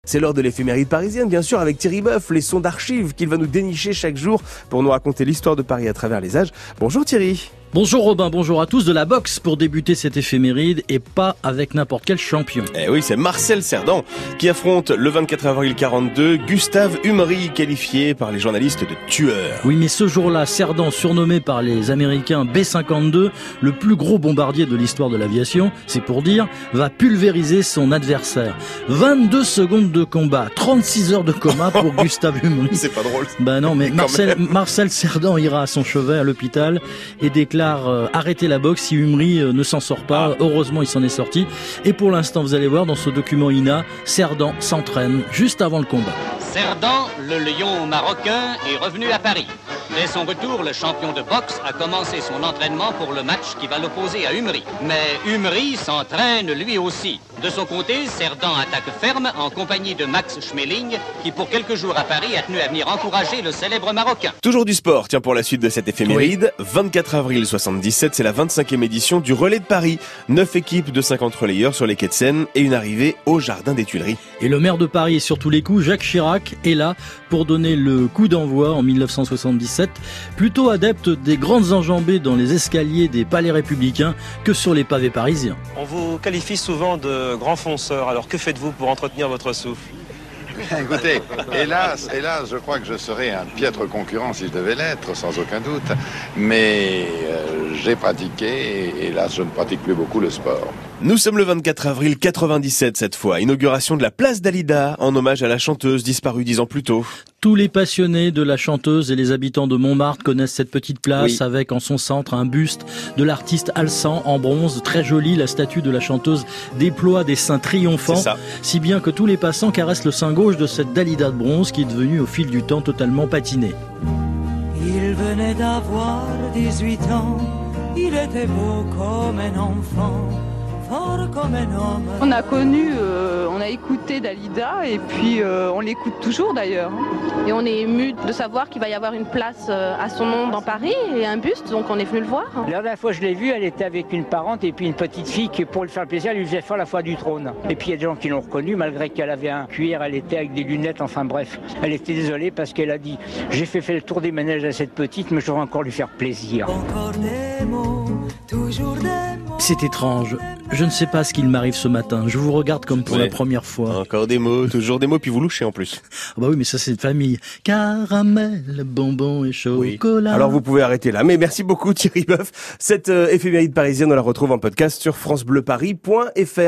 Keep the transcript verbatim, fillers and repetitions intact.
C'est l'heure de l'éphéméride parisienne, bien sûr, avec Thierry Boeuf, les sons d'archives qu'il va nous dénicher chaque jour pour nous raconter l'histoire de Paris à travers les âges. Bonjour Thierry. Bonjour Robin, bonjour à tous. De la boxe pour débuter cette éphéméride et pas avec n'importe quel champion. Eh oui, c'est Marcel Cerdan qui affronte le vingt-quatre avril quarante-deux Gustave Humery, qualifié par les journalistes de tueur. Oui, mais ce jour-là, Cerdan, surnommé par les Américains B cinquante-deux, le plus gros bombardier de l'histoire de l'aviation, c'est pour dire, va pulvériser son adversaire. vingt-deux secondes de combat, trente-six heures de coma pour Gustave Humery. C'est pas drôle. Ben non, mais Marcel, Marcel Cerdan ira à son chevet à l'hôpital et déclare Euh, arrêter la boxe si Humery euh, ne s'en sort pas. Ah. Heureusement, il s'en est sorti. Et pour l'instant, vous allez voir dans ce document I N A, Cerdan s'entraîne juste avant le combat. Cerdan, le lion marocain, est revenu à Paris. Dès son retour, le champion de boxe a commencé son entraînement pour le match qui va l'opposer à Humery. Mais Humery s'entraîne lui aussi. De son côté, Cerdan attaque ferme en compagnie de Max Schmeling, qui pour quelques jours à Paris a tenu à venir encourager le célèbre Marocain. Toujours du sport, tiens, pour la suite de cette éphéméride. Oui. vingt-quatre avril soixante-dix-sept, c'est la vingt-cinquième édition du relais de Paris. Neuf équipes de cinquante relayeurs sur les quais de Seine et une arrivée au Jardin des Tuileries. Et le maire de Paris est sur tous les coups, Jacques Chirac, est là pour donner le coup d'envoi en mille neuf cent soixante-dix-sept. Plutôt adepte des grandes enjambées dans les escaliers des palais républicains que sur les pavés parisiens. On vous qualifie souvent de grand fonceur, alors que faites-vous pour entretenir votre souffle ? Écoutez, hélas, hélas, je crois que je serais un piètre concurrent si je devais l'être, sans aucun doute. Mais euh, j'ai pratiqué et hélas, je ne pratique plus beaucoup le sport. Nous sommes le vingt-quatre avril quatre-vingt-dix-sept cette fois, inauguration de la place Dalida en hommage à la chanteuse disparue dix ans plus tôt. Tous les passionnés de la chanteuse et les habitants de Montmartre connaissent cette petite place, oui, avec en son centre un buste de l'artiste Alsan en bronze, très joli. La statue de la chanteuse déploie des seins triomphants, si bien que tous les passants caressent le sein gauche de cette Dalida de bronze qui est devenue au fil du temps totalement patinée. Il venait d'avoir dix-huit ans, il était beau comme un enfant. On a connu, euh, on a écouté Dalida et puis euh, on l'écoute toujours d'ailleurs. Et on est ému de savoir qu'il va y avoir une place euh, à son nom dans Paris et un buste, donc on est venu le voir. La dernière fois je l'ai vue, elle était avec une parente et puis une petite fille qui, pour lui faire plaisir, lui faisait faire la foi du trône. Et puis il y a des gens qui l'ont reconnue, malgré qu'elle avait un cuir, elle était avec des lunettes, enfin bref. Elle était désolée parce qu'elle a dit « J'ai fait, fait le tour des manèges à cette petite, mais je voudrais encore lui faire plaisir. » Encore des mots, toujours des mots. C'est étrange. Je ne sais pas ce qu'il m'arrive ce matin. Je vous regarde comme pour oui. la première fois. Encore des mots, toujours des mots, puis vous louchez en plus. Ah bah oui, mais ça c'est de famille. Caramel, bonbon et chocolat. Oui. Alors vous pouvez arrêter là. Mais merci beaucoup Thierry Boeuf. Cette euh, éphéméride parisienne, on la retrouve en podcast sur francebleuparis point fr.